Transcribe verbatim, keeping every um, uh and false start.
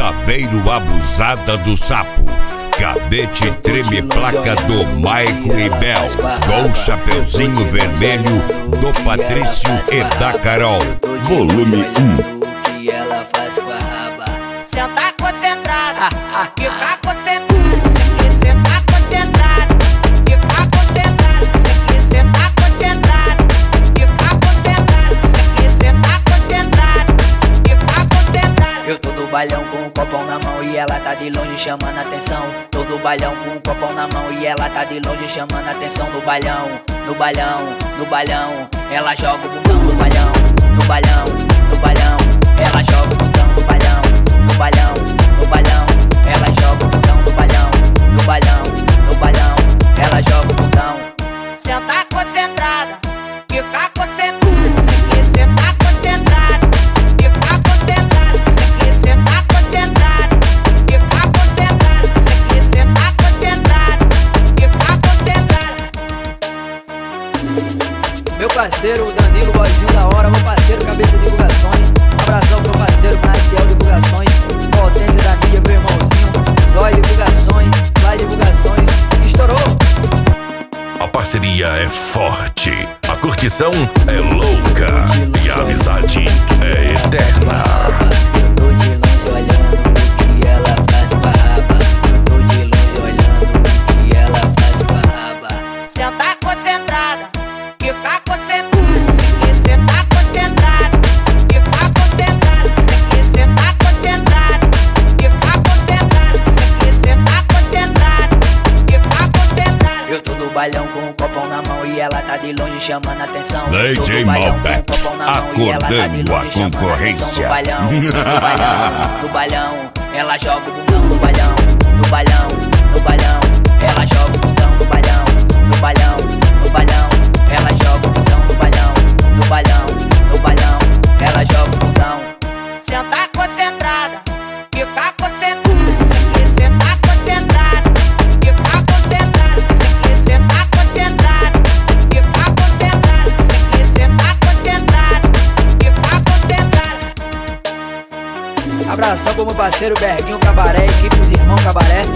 Saveiro Abusada do Sapo, Cadete Treme Placa do Maico e Bel, Gol Chapeuzinho Vermelho do Patrício e da Carol. Volume um. E ela faz com a raba. Senta concentrada, fica concentrada. Senta concentrada, fica concentrada. Senta concentrada, fica concentrada. Senta concentrada, fica concentrada. Eu tô no bailão com um copão na mão e ela tá de longe chamando atenção. Tô no bailão com um copão na mão e ela tá de longe chamando atenção. No bailão, no bailão, no bailão, ela joga o bundão no bailão, no bailão, no bailão. Ela joga o bundão no bailão, no bailão, no bailão. Ela joga o bundão no bailão, no bailão, no bailão. Ela joga o bundão. Senta concentrada, fica concentrada. Senta concentrada, fica concentrada. Senta concentrada, fica concentrada. Senta concentrada, fica concentrada. Meu parceiro Danilo, vozinho da hora. Meu parceiro Cabeça Divulgações. Abração pro parceiro Marcial Divulgações, Potência da Mídia, meu irmãozinho, Zói Divulgações, Fly Divulgações, estourou! A parceria é forte, a curtição é louca e a amizade é eterna. Eu tô de longe olhando o que ela faz com a raba. Eu tô de longe olhando o que ela faz com a raba. Senta concentrada, fica concentrada. Senta concentrada, fica concentrada. Senta concentrada, fica concentrada. Senta concentrada, fica concentrada. Eu tô no bailão com um copão na mão e ela tá de longe chamando atenção. D J Malbec, acordando a concorrência. No bailão, no bailão, no bailão, ela joga o bundão no bailão, no bailão, no bailão. Ela joga o bundão no bailão, no bailão, no bailão. Ela joga o bundão no bailão, no bailão, no bailão. Ela joga o bundão. Senta concentrada, fica concentrada. Senta concentrada, fica concentrada. Senta concentrada, fica concentrada. Senta concentrada, fica concentrada. Abração pro meu parceiro Berguinho Cabaré, equipe dos Irmãos Cabaré.